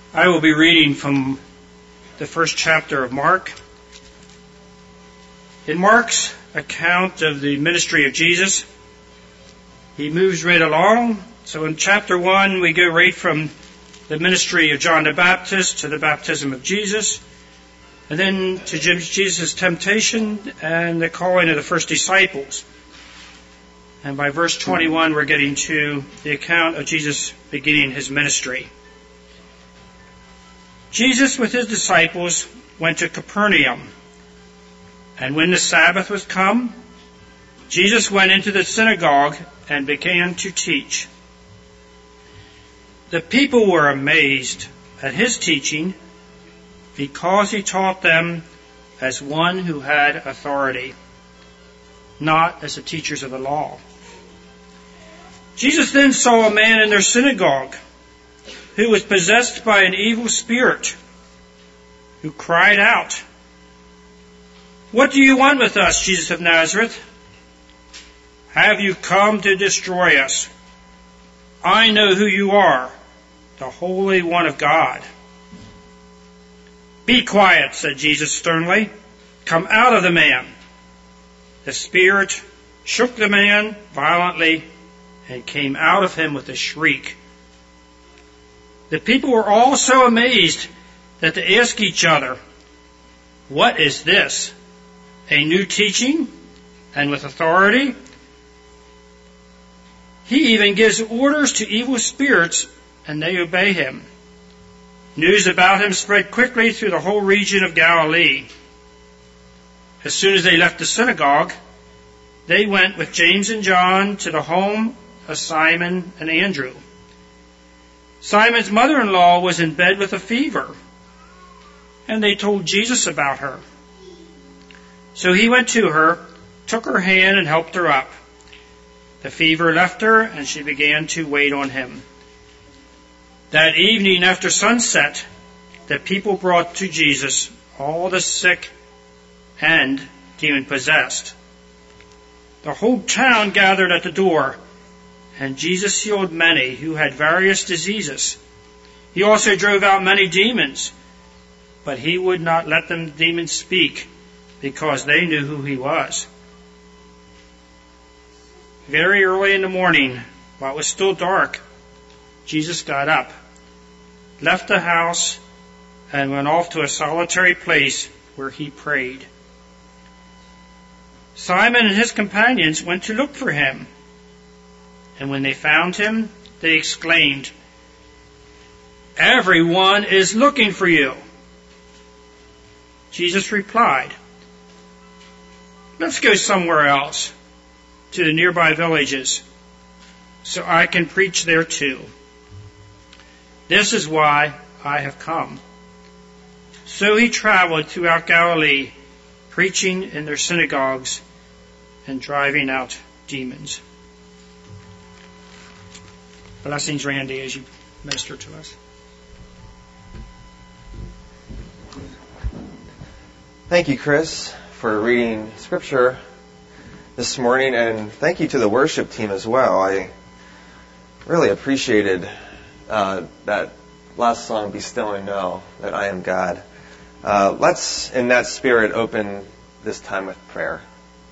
I will be reading from the first chapter of Mark. In Mark's account of the ministry of Jesus, he moves right along. So in chapter 1, we go right from the ministry of John the Baptist to the baptism of Jesus, and then to Jesus' temptation and the calling of the first disciples. And by verse 21, we're getting to the account of Jesus beginning his ministry. Jesus with his disciples went to Capernaum. And when the Sabbath was come, Jesus went into the synagogue and began to teach. The people were amazed at his teaching, because he taught them as one who had authority, not as the teachers of the law. Jesus then saw a man in their synagogue who was possessed by an evil spirit, who cried out, "What do you want with us, Jesus of Nazareth? Have you come to destroy us? I know who you are, the Holy One of God." "Be quiet," said Jesus sternly. "Come out of the man." The spirit shook the man violently and came out of him with a shriek. The people were all so amazed that they asked each other, "What is this? A new teaching and with authority? He even gives orders to evil spirits and they obey him." News about him spread quickly through the whole region of Galilee. As soon as they left the synagogue, they went with James and John to the home of Simon and Andrew. Simon's mother-in-law was in bed with a fever, and they told Jesus about her. So he went to her, took her hand, and helped her up. The fever left her, and she began to wait on him. That evening after sunset, the people brought to Jesus all the sick and demon-possessed. The whole town gathered at the door, and Jesus healed many who had various diseases. He also drove out many demons, but he would not let the demons speak, because they knew who he was. Very early in the morning, while it was still dark, Jesus got up, left the house, and went off to a solitary place where he prayed. Simon and his companions went to look for him, and when they found him, they exclaimed, "Everyone is looking for you." Jesus replied, "Let's go somewhere else, to the nearby villages, so I can preach there too. This is why I have come." So he traveled throughout Galilee, preaching in their synagogues and driving out demons. Blessings, Randy, as you minister to us. Thank you, Chris, for reading Scripture this morning, and thank you to the worship team as well. I really appreciated that last song, "Be Still and Know That I Am God." Let's, in that spirit, open this time with prayer.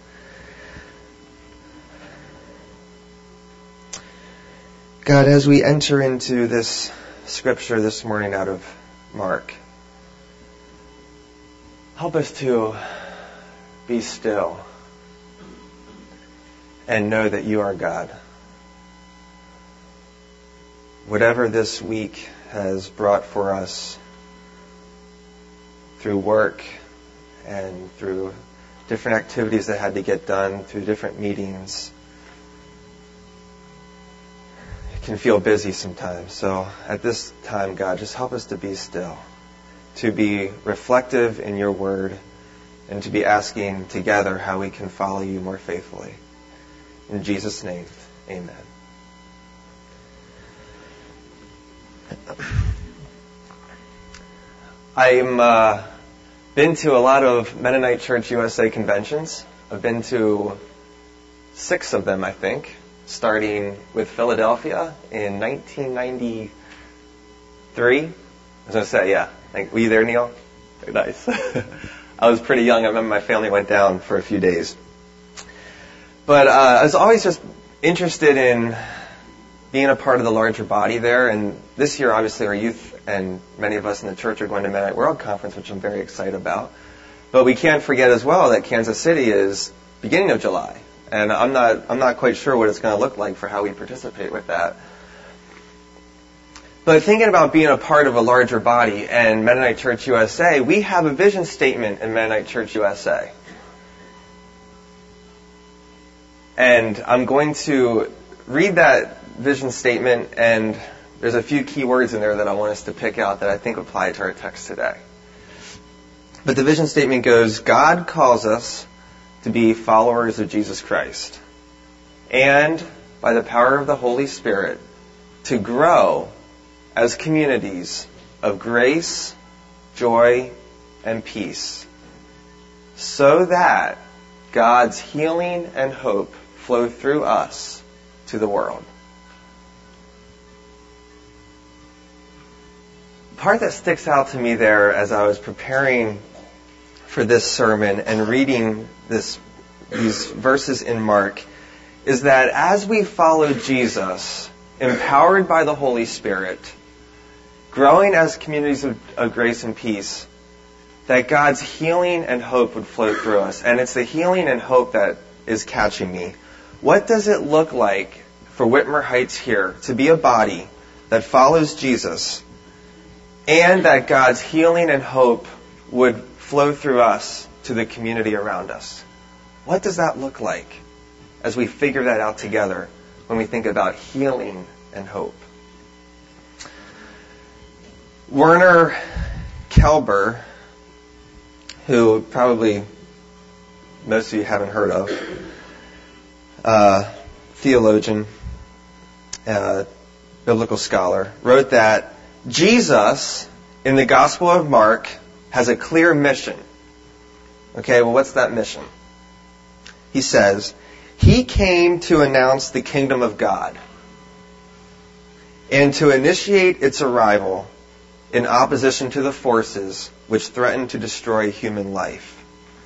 God, as we enter into this Scripture this morning out of Mark, help us to be still and know that you are God. Whatever this week has brought for us through work and through different activities that had to get done, through different meetings, it can feel busy sometimes. So at this time, God, just help us to be still, to be reflective in your word, and to be asking together how we can follow you more faithfully. In Jesus' name, amen. I've been to a lot of Mennonite Church USA conventions. I've been to 6 of them, I think, starting with Philadelphia in 1993 was going to say, yeah. Were you there, Neil? Nice. I was pretty young. I remember my family went down for a few days. But I was always just interested in being a part of the larger body there. And this year, obviously, our youth and many of us in the church are going to Mennonite World Conference, which I'm very excited about. But we can't forget as well that Kansas City is beginning of July. And I'm not quite sure what it's going to look like for how we participate with that. But thinking about being a part of a larger body and Mennonite Church USA, we have a vision statement in Mennonite Church USA. And I'm going to read that vision statement, and there's a few key words in there that I want us to pick out that I think apply to our text today. But the vision statement goes, God calls us to be followers of Jesus Christ, and by the power of the Holy Spirit, to grow as communities of grace, joy, and peace, so that God's healing and hope flow through us to the world. The part that sticks out to me there as I was preparing for this sermon and reading these verses in Mark is that as we follow Jesus, empowered by the Holy Spirit, growing as communities of grace and peace, that God's healing and hope would flow through us. And it's the healing and hope that is catching me. What does it look like for Whitmer Heights here to be a body that follows Jesus and that God's healing and hope would flow through us to the community around us? What does that look like as we figure that out together when we think about healing and hope? Werner Kelber, who probably most of you haven't heard of, theologian, biblical scholar, wrote that Jesus, in the Gospel of Mark, has a clear mission. Okay, well, what's that mission? He says, He came to announce the kingdom of God and to initiate its arrival in opposition to the forces which threaten to destroy human life.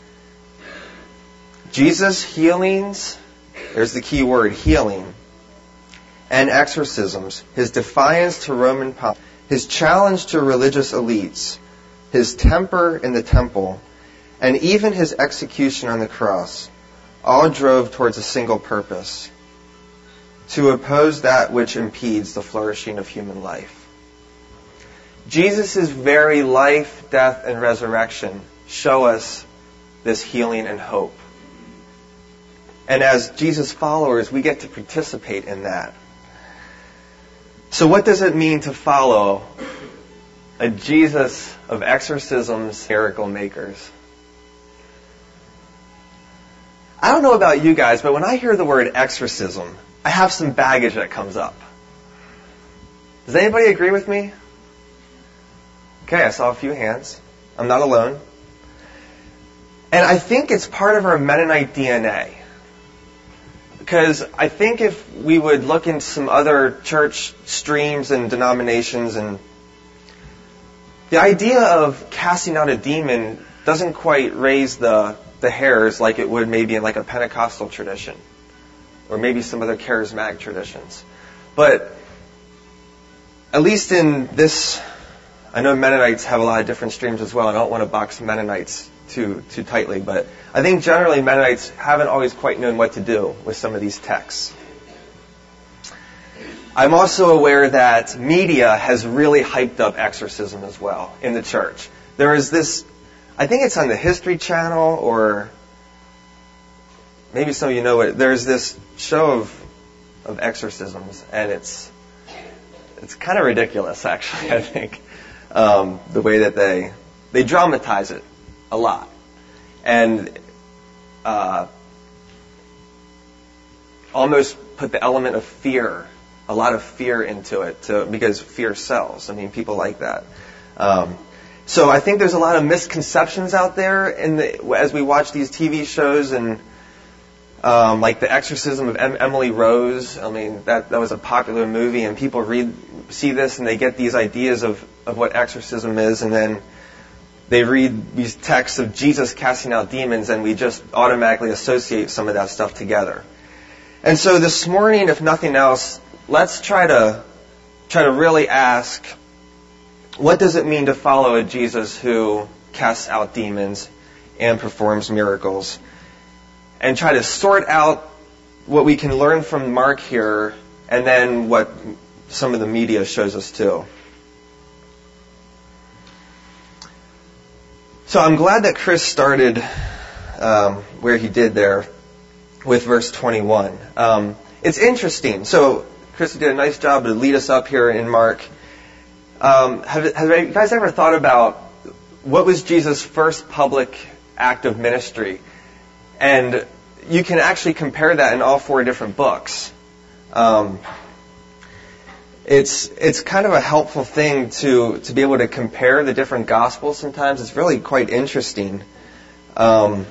Jesus' healings, there's the key word, healing, and exorcisms, his defiance to Roman power, his challenge to religious elites, his temper in the temple, and even his execution on the cross, all drove towards a single purpose: to oppose that which impedes the flourishing of human life. Jesus' very life, death, and resurrection show us this healing and hope. And as Jesus followers, we get to participate in that. So what does it mean to follow a Jesus of exorcisms, miracle makers? I don't know about you guys, but when I hear the word exorcism, I have some baggage that comes up. Does anybody agree with me? Okay, I saw a few hands. I'm not alone. And I think it's part of our Mennonite DNA. Because I think if we would look into some other church streams and denominations, and the idea of casting out a demon doesn't quite raise the hairs like it would maybe in like a Pentecostal tradition, or maybe some other charismatic traditions. But at least in this, I know Mennonites have a lot of different streams as well. I don't want to box Mennonites too tightly, but I think generally Mennonites haven't always quite known what to do with some of these texts. I'm also aware that media has really hyped up exorcism as well in the church. There is this, I think it's on the History Channel, or maybe some of you know it. There's this show of exorcisms, and it's kind of ridiculous, actually, I think. The way that they dramatize it a lot, and almost put the element of fear, a lot of fear into it, because fear sells. I mean, people like that. So I think there's a lot of misconceptions out there as we watch these TV shows, and like The Exorcism of Emily Rose. I mean, that was a popular movie, and people see this and they get these ideas of what exorcism is, and then they read these texts of Jesus casting out demons, and we just automatically associate some of that stuff together. And so this morning, if nothing else, let's try to really ask, what does it mean to follow a Jesus who casts out demons and performs miracles? And try to sort out what we can learn from Mark here, and then what some of the media shows us too. So I'm glad that Chris started where he did there with verse 21. It's interesting. So Chris did a nice job to lead us up here in Mark. Have you guys ever thought about what was Jesus' first public act of ministry? And you can actually compare that in all 4 different books. It's kind of a helpful thing to be able to compare the different Gospels sometimes. It's really quite interesting. And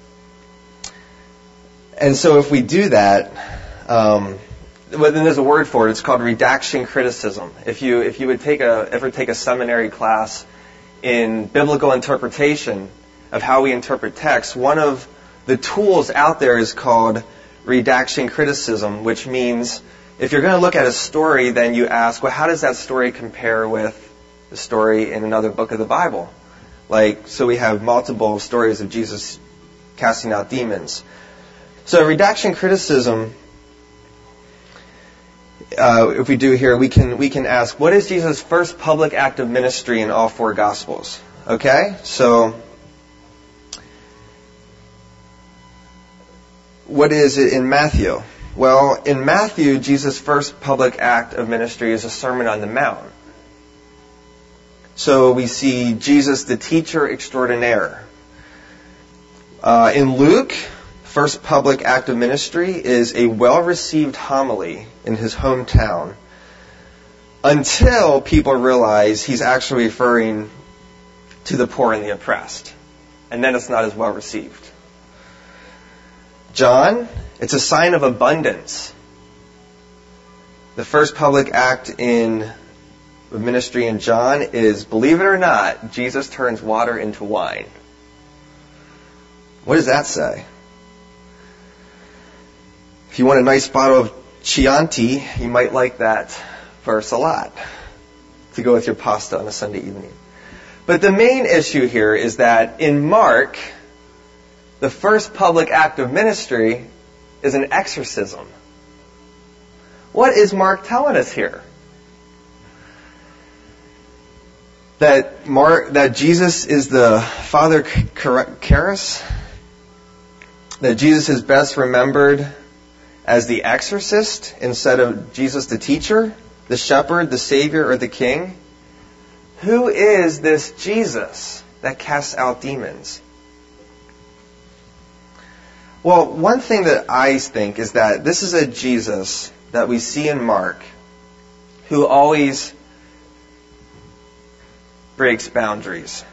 so if we do that, well, then there's a word for it. It's called redaction criticism. If you would ever take a seminary class in biblical interpretation of how we interpret text, one of the tools out there is called redaction criticism, which means if you're going to look at a story, then you ask, well, how does that story compare with the story in another book of the Bible? So we have multiple stories of Jesus casting out demons. So redaction criticism, if we do here, we can ask, what is Jesus' first public act of ministry in all 4 Gospels? Okay, so what is it in Matthew? Well, in Matthew, Jesus' first public act of ministry is a Sermon on the Mount. So we see Jesus, the teacher extraordinaire. In Luke, first public act of ministry is a well-received homily in his hometown, until people realize he's actually referring to the poor and the oppressed. And then it's not as well received. John, it's a sign of abundance. The first public act of ministry in John is, believe it or not, Jesus turns water into wine. What does that say? If you want a nice bottle of Chianti, you might like that verse a lot to go with your pasta on a Sunday evening. But the main issue here is that in Mark, the first public act of ministry is an exorcism. What is Mark telling us here? That Jesus is the Father Charis? That Jesus is best remembered as the exorcist instead of Jesus the teacher, the shepherd, the savior, or the king? Who is this Jesus that casts out demons? Well, one thing that I think is that this is a Jesus that we see in Mark who always breaks boundaries.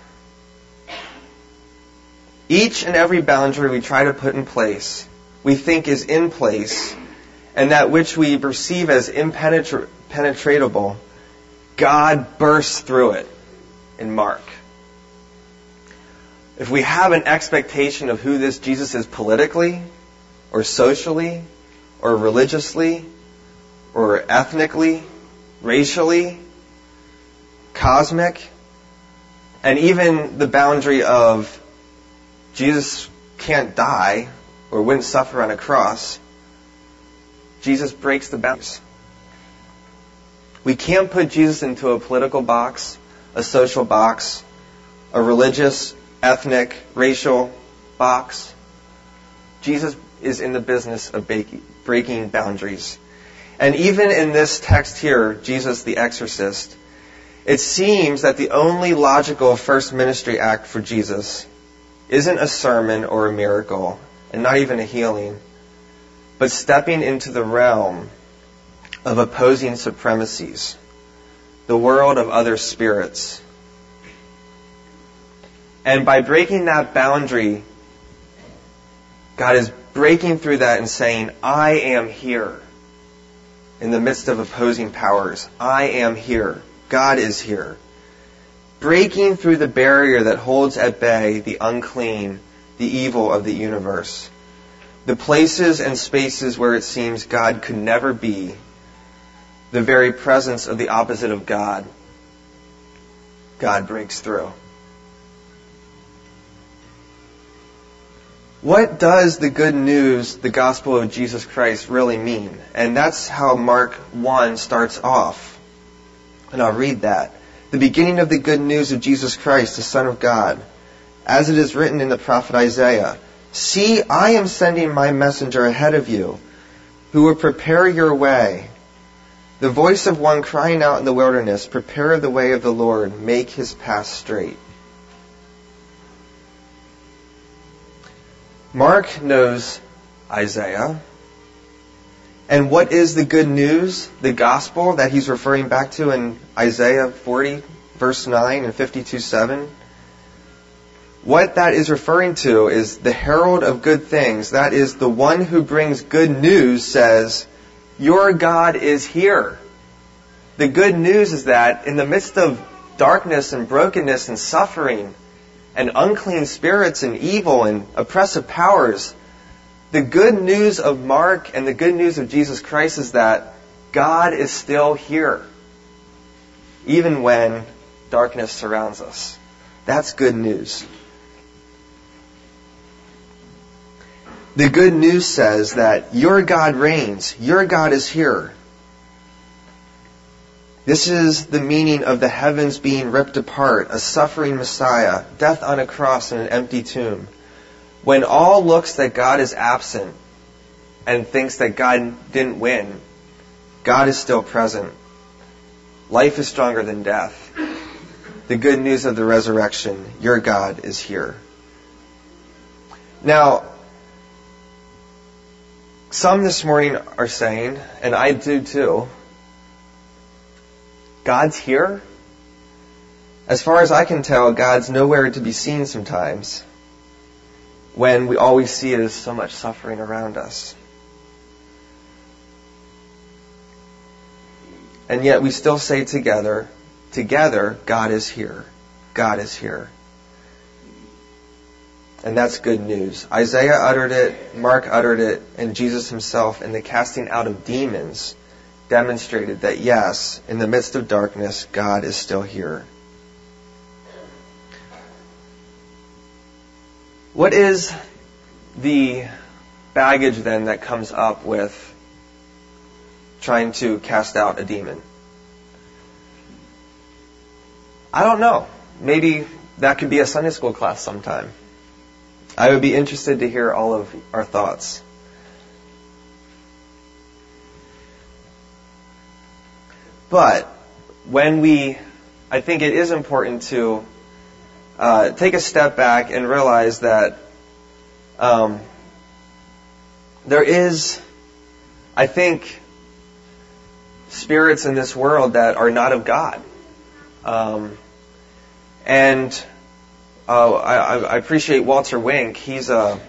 Each and every boundary we try to put in place, we think is in place, and that which we perceive as impenetrable, God bursts through it in Mark. If we have an expectation of who this Jesus is politically, or socially, or religiously, or ethnically, racially, cosmic, and even the boundary of Jesus can't die or wouldn't suffer on a cross, Jesus breaks the boundaries. We can't put Jesus into a political box, a social box, a religious, ethnic, racial box. Jesus is in the business of breaking boundaries. And even in this text here, Jesus the exorcist, it seems that the only logical first ministry act for Jesus isn't a sermon or a miracle, and not even a healing, but stepping into the realm of opposing supremacies, the world of other spirits. And by breaking that boundary, God is breaking through that and saying, I am here. In the midst of opposing powers, I am here. God is here. Breaking through the barrier that holds at bay the unclean, the evil of the universe. The places and spaces where it seems God could never be. The very presence of the opposite of God. God breaks through. What does the good news, the gospel of Jesus Christ, really mean? And that's how Mark 1 starts off. And I'll read that. The beginning of the good news of Jesus Christ, the Son of God. As it is written in the prophet Isaiah, See, I am sending my messenger ahead of you, who will prepare your way. The voice of one crying out in the wilderness, Prepare the way of the Lord, make his path straight. Mark knows Isaiah. And what is the good news, the gospel that he's referring back to in Isaiah 40, verse 9 and 52:7? What that is referring to is the herald of good things. That is, the one who brings good news says, Your God is here. The good news is that in the midst of darkness and brokenness and suffering, and unclean spirits and evil and oppressive powers, the good news of Mark and the good news of Jesus Christ is that God is still here, even when darkness surrounds us. That's good news. The good news says that your God reigns, your God is here. This is the meaning of the heavens being ripped apart, a suffering Messiah, death on a cross and an empty tomb. When all looks that God is absent and thinks that God didn't win, God is still present. Life is stronger than death. The good news of the resurrection, your God is here. Now, some this morning are saying, and I do too, God's here? As far as I can tell, God's nowhere to be seen sometimes, when we always see is so much suffering around us. And yet we still say together, God is here. God is here. And that's good news. Isaiah uttered it, Mark uttered it, and Jesus himself in the casting out of demons demonstrated that yes, in the midst of darkness, God is still here. What is the baggage then that comes up with trying to cast out a demon? I don't know. Maybe that could be a Sunday school class sometime. I would be interested to hear all of our thoughts. But I think it is important to take a step back and realize that there is, I think, spirits in this world that are not of God. I appreciate Walter Wink. He's a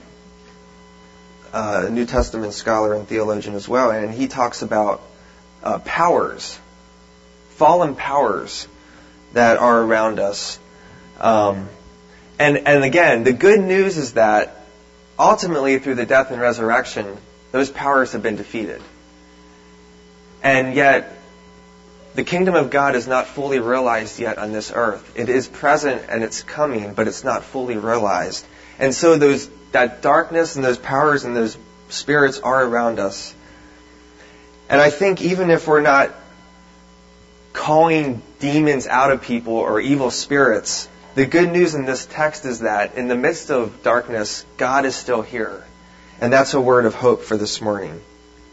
New Testament scholar and theologian as well, and he talks about powers, fallen powers that are around us. And again, the good news is that ultimately through the death and resurrection, those powers have been defeated. And yet, the kingdom of God is not fully realized yet on this earth. It is present and it's coming, but it's not fully realized. And so that darkness and those powers and those spirits are around us. And I think even if we're not calling demons out of people or evil spirits, the good news in this text is that in the midst of darkness, God is still here. And that's a word of hope for this morning.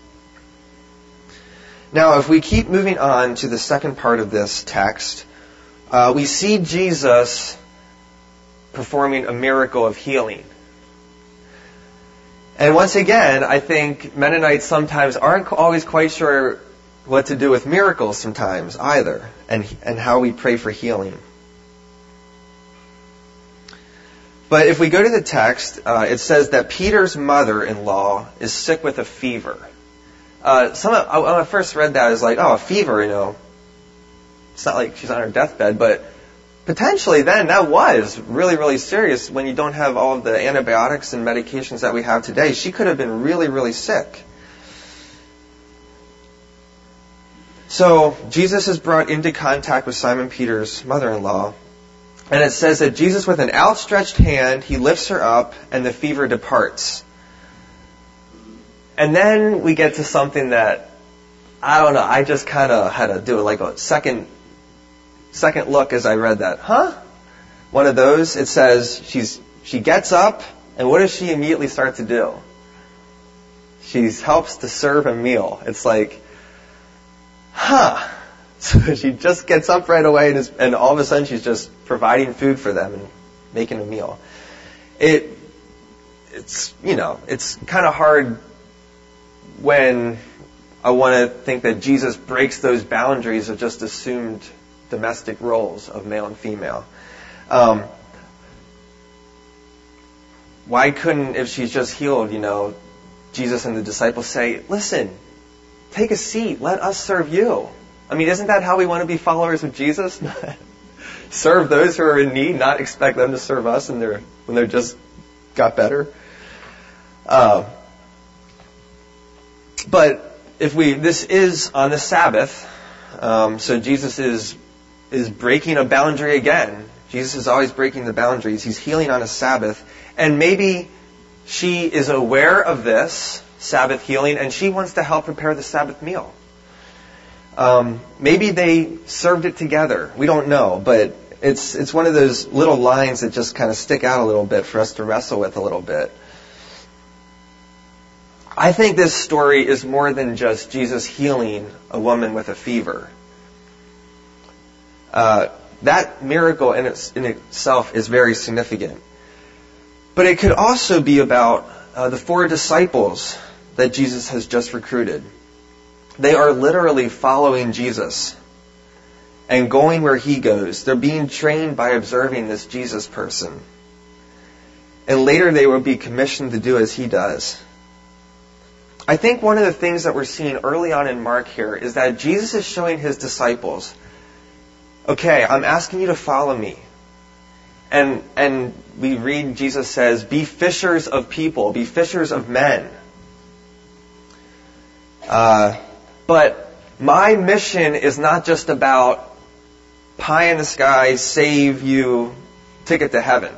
Now, if we keep moving on to the second part of this text, we see Jesus performing a miracle of healing. And once again, I think Mennonites sometimes aren't always quite sure what to do with miracles sometimes either, and how we pray for healing. But if we go to the text, it says that Peter's mother-in-law is sick with a fever. When I first read that, I was like, oh, a fever, It's not like she's on her deathbed, but potentially then that was really, really serious when you don't have all of the antibiotics and medications that we have today. She could have been really, really sick. So Jesus is brought into contact with Simon Peter's mother-in-law. And it says that Jesus, with an outstretched hand, he lifts her up and the fever departs. And then we get to something that, I don't know, I just kind of had to do like a second look as I read that. One of those, it says she gets up, and what does she immediately start to do? She helps to serve a meal. It's like, So she just gets up right away, and all of a sudden she's just providing food for them and making a meal. It's kind of hard when I want to think that Jesus breaks those boundaries of just assumed domestic roles of male and female. Why couldn't, if she's just healed, Jesus and the disciples say, listen, take a seat, let us serve you. I mean, isn't that how we want to be followers of Jesus? Serve those who are in need, not expect them to serve us when they're just got better. But this is on the Sabbath, so Jesus is breaking a boundary again. Jesus is always breaking the boundaries. He's healing on a Sabbath, and maybe she is aware of this Sabbath healing, and she wants to help prepare the Sabbath meal. Maybe they served it together. We don't know, but it's one of those little lines that just kind of stick out a little bit for us to wrestle with a little bit. I think this story is more than just Jesus healing a woman with a fever. That miracle in itself is very significant. But it could also be about the 4 disciples that Jesus has just recruited. They are literally following Jesus and going where he goes. They're being trained by observing this Jesus person. And later they will be commissioned to do as he does. I think one of the things that we're seeing early on in Mark here is that Jesus is showing his disciples, okay, I'm asking you to follow me. And we read Jesus says, be fishers of people, be fishers of men. But my mission is not just about pie in the sky, save you, ticket to heaven.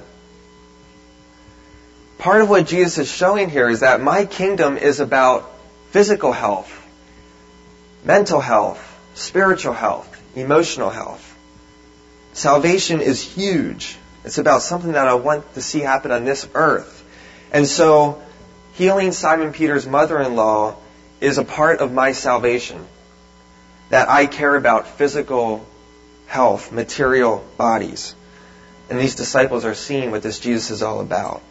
Part of what Jesus is showing here is that my kingdom is about physical health, mental health, spiritual health, emotional health. Salvation is huge. It's about something that I want to see happen on this earth. And so, healing Simon Peter's mother-in-law is a part of my salvation. That I care about physical health, material bodies. And these disciples are seeing what this Jesus is all about.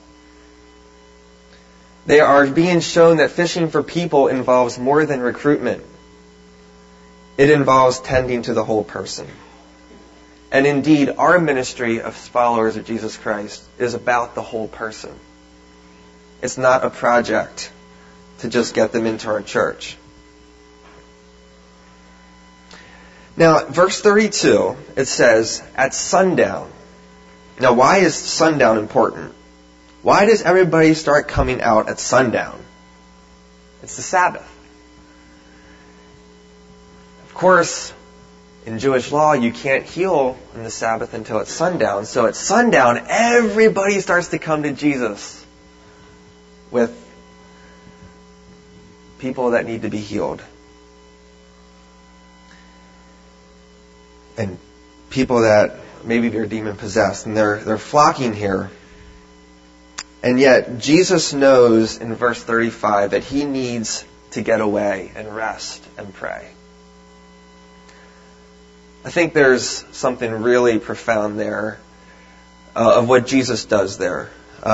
They are being shown that fishing for people involves more than recruitment. It involves tending to the whole person. And indeed, our ministry of followers of Jesus Christ is about the whole person. It's not a project to just get them into our church. Now, verse 32, it says, at sundown. Now, why is sundown important? Why does everybody start coming out at sundown? It's the Sabbath. Of course, in Jewish law, you can't heal on the Sabbath until it's sundown. So at sundown, everybody starts to come to Jesus with people that need to be healed. And people that maybe they're demon possessed, and they're flocking here. And yet Jesus knows in verse 35 that he needs to get away and rest and pray. I think there's something really profound there of what Jesus does there.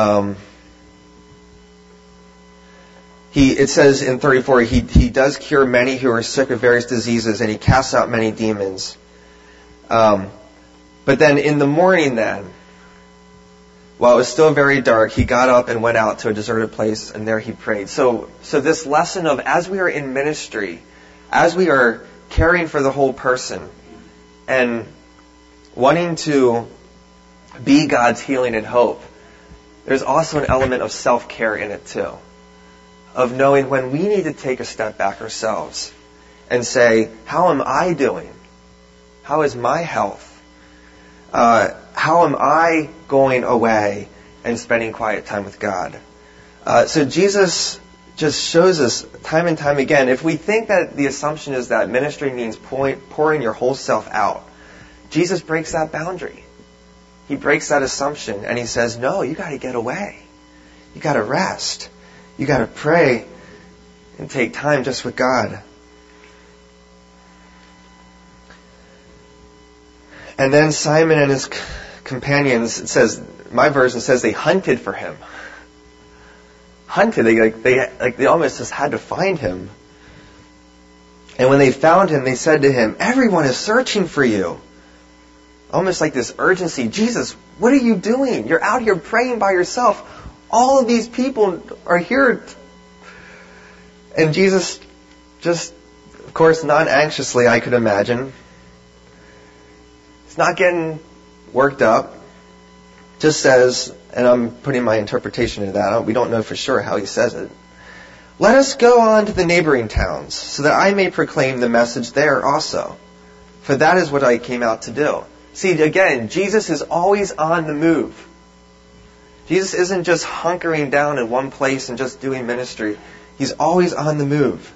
It says in 34, he does cure many who are sick of various diseases, and he casts out many demons. But then in the morning while it was still very dark, he got up and went out to a deserted place, and there he prayed. So this lesson of, as we are in ministry, as we are caring for the whole person, and wanting to be God's healing and hope, there's also an element of self-care in it too. Of knowing when we need to take a step back ourselves and say, how am I doing? How is my health? How am I going away and spending quiet time with God? So Jesus just shows us time and time again, if we think that the assumption is that ministry means pouring your whole self out, Jesus breaks that boundary. He breaks that assumption and he says, no, you got to get away. You got to rest. You got to pray and take time just with God. And then Simon and his companions, it says, my version says they hunted for him. Hunted, they almost just had to find him. And when they found him, they said to him, everyone is searching for you. Almost like this urgency. Jesus, what are you doing? You're out here praying by yourself. All of these people are here. And Jesus, just, of course, non-anxiously, I could imagine, he's not getting worked up. Just says, and I'm putting my interpretation of that, we don't know for sure how he says it. Let us go on to the neighboring towns, so that I may proclaim the message there also. For that is what I came out to do. See, again, Jesus is always on the move. Jesus isn't just hunkering down in one place and just doing ministry. He's always on the move.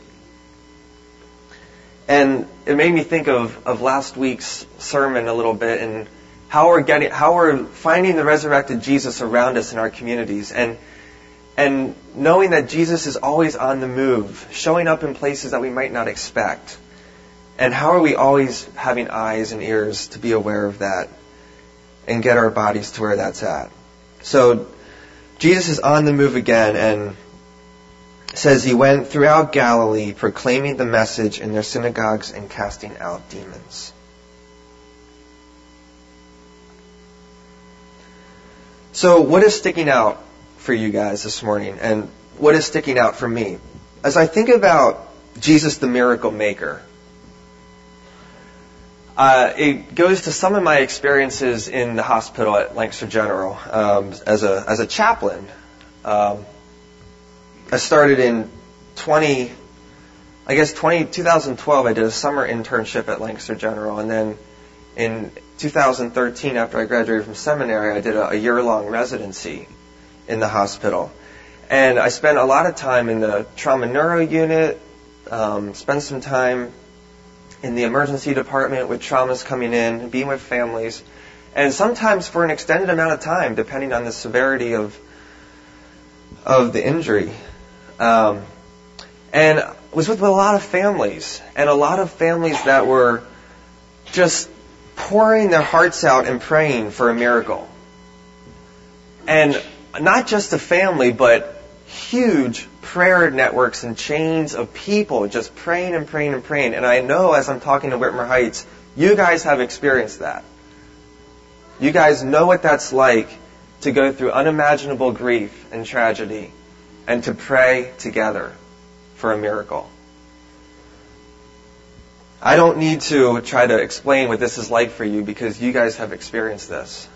And it made me think of last week's sermon a little bit, and how we're finding the resurrected Jesus around us in our communities, and knowing that Jesus is always on the move, showing up in places that we might not expect. And how are we always having eyes and ears to be aware of that and get our bodies to where that's at? So Jesus is on the move again, and says he went throughout Galilee proclaiming the message in their synagogues and casting out demons. So what is sticking out for you guys this morning, and what is sticking out for me? As I think about Jesus the miracle maker, it goes to some of my experiences in the hospital at Lancaster General as a chaplain. I started in 2012. I did a summer internship at Lancaster General, and then in 2013, after I graduated from seminary, I did a year-long residency in the hospital. And I spent a lot of time in the trauma neuro unit, spent some time in the emergency department with traumas coming in, being with families, and sometimes for an extended amount of time, depending on the severity of the injury. And was with a lot of families, and a lot of families that were just pouring their hearts out and praying for a miracle. And not just a family, but huge prayer networks and chains of people just praying and praying and praying. And I know as I'm talking to Whitmer Heights, you guys have experienced that. You guys know what that's like to go through unimaginable grief and tragedy and to pray together for a miracle. I don't need to try to explain what this is like for you because you guys have experienced this.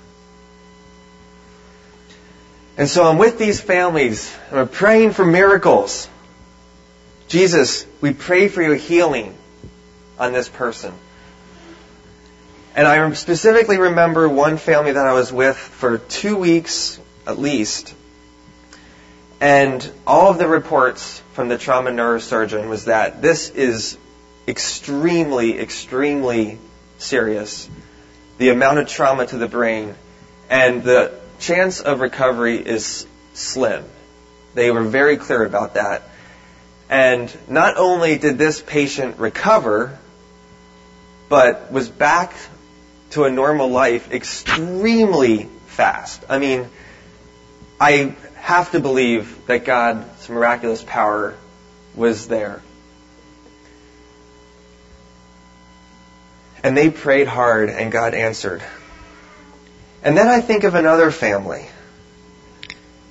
And so I'm with these families, and we're praying for miracles. Jesus, we pray for your healing on this person. And I specifically remember one family that I was with for 2 weeks at least. And all of the reports from the trauma neurosurgeon was that this is extremely, extremely serious. The amount of trauma to the brain and the chance of recovery is slim. They were very clear about that. And not only did this patient recover, but was back to a normal life extremely fast. I mean, I have to believe that God's miraculous power was there. And they prayed hard and God answered. And then I think of another family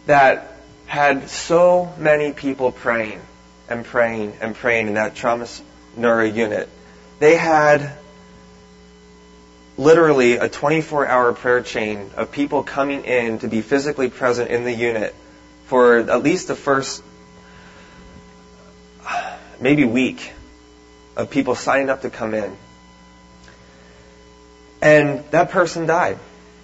that had so many people praying and praying and praying in that trauma neuro unit. They had literally a 24-hour prayer chain of people coming in to be physically present in the unit for at least the first maybe week of people signing up to come in. And that person died.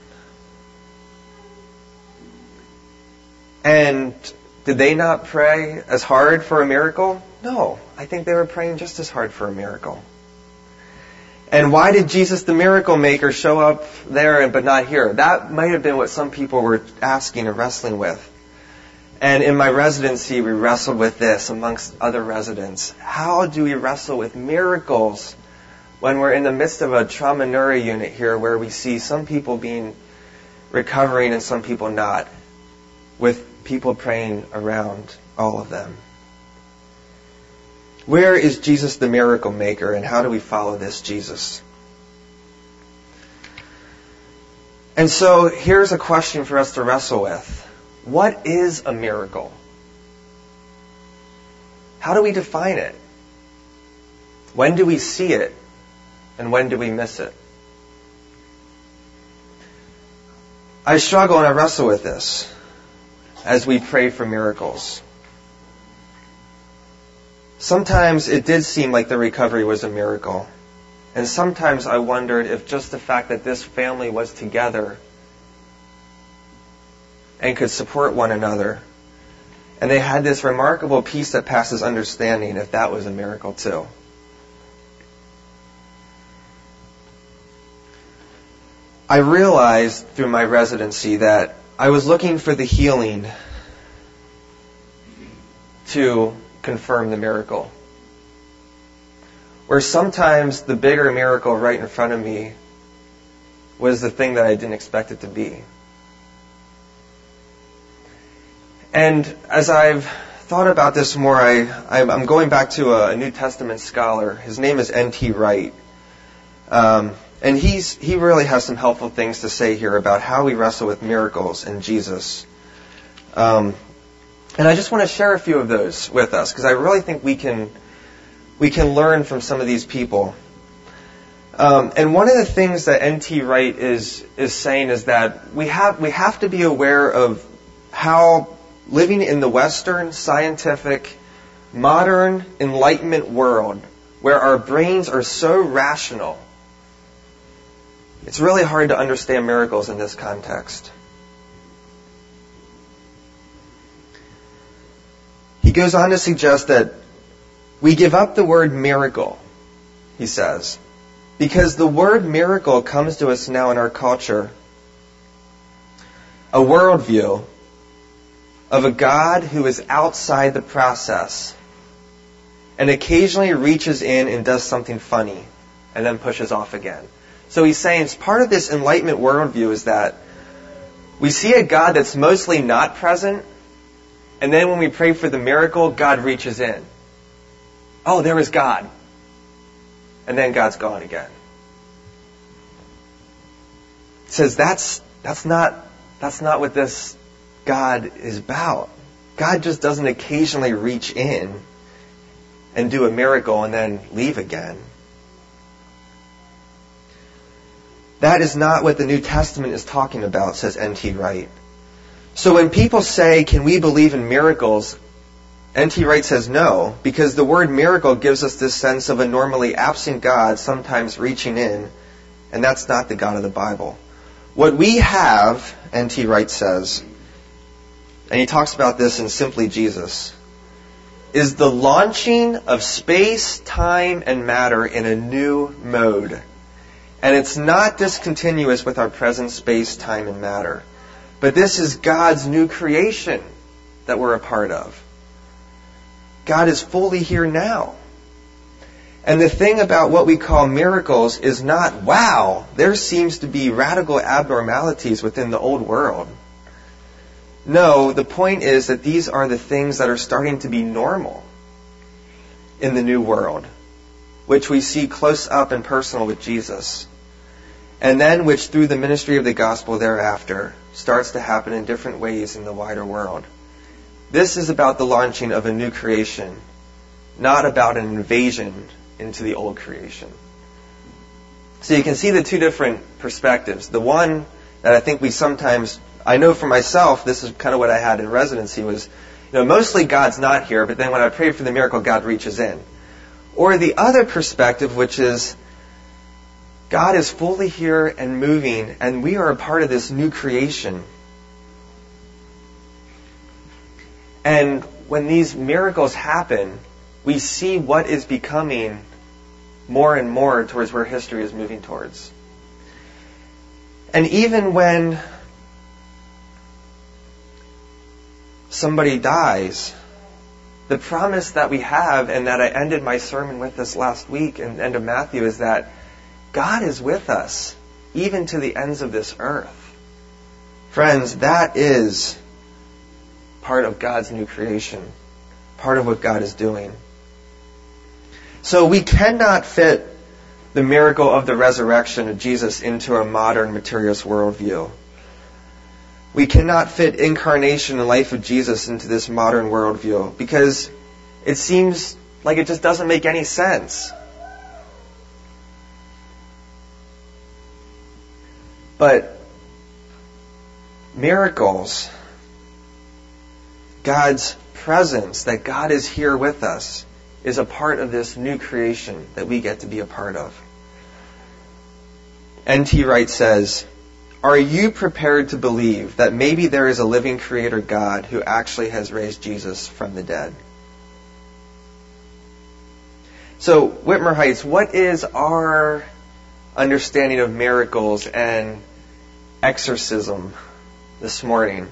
And did they not pray as hard for a miracle? No. I think they were praying just as hard for a miracle. And why did Jesus the miracle maker show up there but not here? That might have been what some people were asking or wrestling with. And in my residency, we wrestled with this amongst other residents. How do we wrestle with miracles when we're in the midst of a trauma neuro unit here where we see some people recovering and some people not, with people praying around all of them? Where is Jesus the miracle maker, and how do we follow this Jesus? And so here's a question for us to wrestle with. What is a miracle? How do we define it? When do we see it? And when do we miss it? I struggle and I wrestle with this as we pray for miracles. Sometimes it did seem like the recovery was a miracle. And sometimes I wondered if just the fact that this family was together and could support one another, and they had this remarkable peace that passes understanding, if that was a miracle too. I realized through my residency that I was looking for the healing to confirm the miracle. Where sometimes the bigger miracle right in front of me was the thing that I didn't expect it to be. And as I've thought about this more, I'm going back to a New Testament scholar. His name is N.T. Wright. And he really has some helpful things to say here about how we wrestle with miracles in Jesus. And I just want to share a few of those with us, because I really think we can learn from some of these people. And one of the things that N.T. Wright is saying is that we have to be aware of how living in the Western, scientific, modern Enlightenment world, where our brains are so rational, it's really hard to understand miracles in this context. He goes on to suggest that we give up the word miracle, he says, because the word miracle comes to us now in our culture, a worldview of a God who is outside the process and occasionally reaches in and does something funny and then pushes off again. So he's saying part of this Enlightenment worldview is that we see a God that's mostly not present, and then when we pray for the miracle, God reaches in. Oh, there is God. And then God's gone again. It says that's not what this God is about. God just doesn't occasionally reach in and do a miracle and then leave again. That is not what the New Testament is talking about, says N.T. Wright. So when people say, can we believe in miracles? N.T. Wright says no, because the word miracle gives us this sense of a normally absent God sometimes reaching in, and that's not the God of the Bible. What we have, N.T. Wright says, and he talks about this in Simply Jesus, is the launching of space, time, and matter in a new mode. And it's not discontinuous with our present space, time, and matter. But this is God's new creation that we're a part of. God is fully here now. And the thing about what we call miracles is not, wow, there seems to be radical abnormalities within the old world. No, the point is that these are the things that are starting to be normal in the new world, which we see close up and personal with Jesus, and then which through the ministry of the gospel thereafter starts to happen in different ways in the wider world. This is about the launching of a new creation, not about an invasion into the old creation. So you can see the two different perspectives. The one that I think we sometimes, I know for myself, this is kind of what I had in residency, was, mostly God's not here, but then when I pray for the miracle, God reaches in. Or the other perspective, which is, God is fully here and moving, and we are a part of this new creation. And when these miracles happen, we see what is becoming more and more towards where history is moving towards. And even when somebody dies, the promise that we have, and that I ended my sermon with this last week in the end of Matthew, is that God is with us, even to the ends of this earth. Friends, that is part of God's new creation, part of what God is doing. So we cannot fit the miracle of the resurrection of Jesus into a modern materialist worldview. We cannot fit incarnation and life of Jesus into this modern worldview because it seems like it just doesn't make any sense. But miracles, God's presence, that God is here with us, is a part of this new creation that we get to be a part of. N.T. Wright says, "Are you prepared to believe that maybe there is a living Creator God who actually has raised Jesus from the dead?" So, Whitmer Heights, what is our understanding of miracles and exorcism this morning?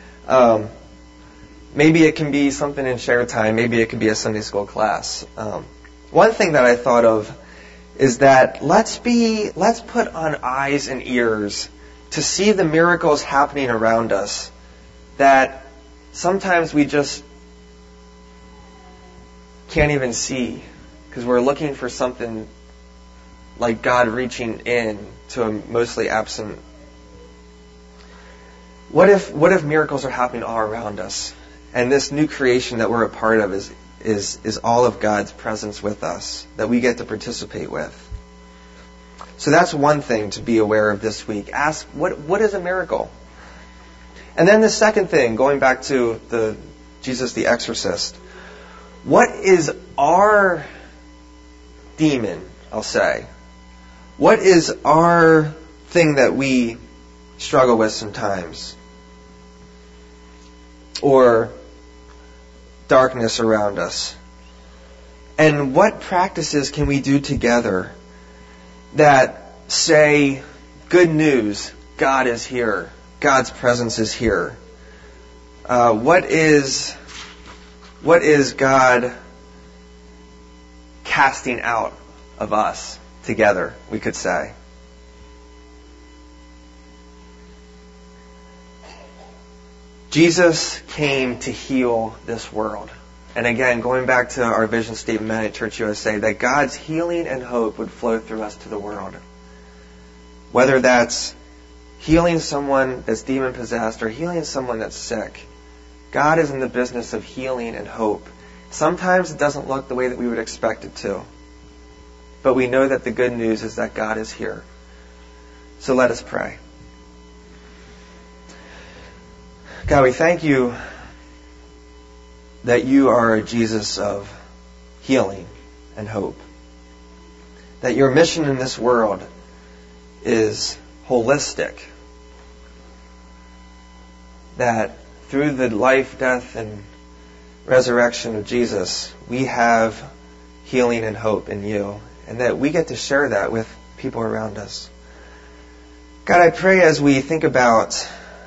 Maybe it can be something in share time. Maybe it could be a Sunday school class. One thing that I thought of is that let's put on eyes and ears to see the miracles happening around us that sometimes we just can't even see because we're looking for something like God reaching in to a mostly absent. What if miracles are happening all around us? And this new creation that we're a part of is all of God's presence with us that we get to participate with. So that's one thing to be aware of this week. Ask, what is a miracle? And then the second thing, going back to Jesus the exorcist, what is our demon, I'll say? What is our thing that we struggle with sometimes? Or darkness around us? And what practices can we do together that say, good news, God is here, God's presence is here? What is God casting out of us together, we could say? Jesus came to heal this world. And again, going back to our vision statement at Church USA, that God's healing and hope would flow through us to the world. Whether that's healing someone that's demon-possessed or healing someone that's sick, God is in the business of healing and hope. Sometimes it doesn't look the way that we would expect it to. But we know that the good news is that God is here. So let us pray. God, we thank you that you are a Jesus of healing and hope. That your mission in this world is holistic. That through the life, death, and resurrection of Jesus, we have healing and hope in you. And that we get to share that with people around us. God, I pray as we think about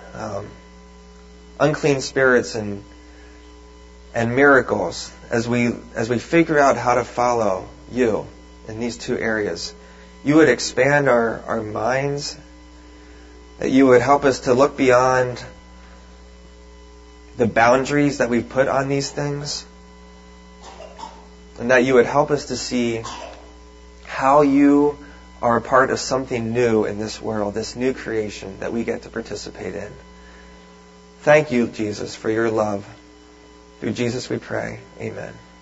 unclean spirits and miracles, as we figure out how to follow you in these two areas, you would expand our minds, that you would help us to look beyond the boundaries that we've put on these things, and that you would help us to see how you are a part of something new in this world, this new creation that we get to participate in. Thank you, Jesus, for your love. Through Jesus we pray. Amen.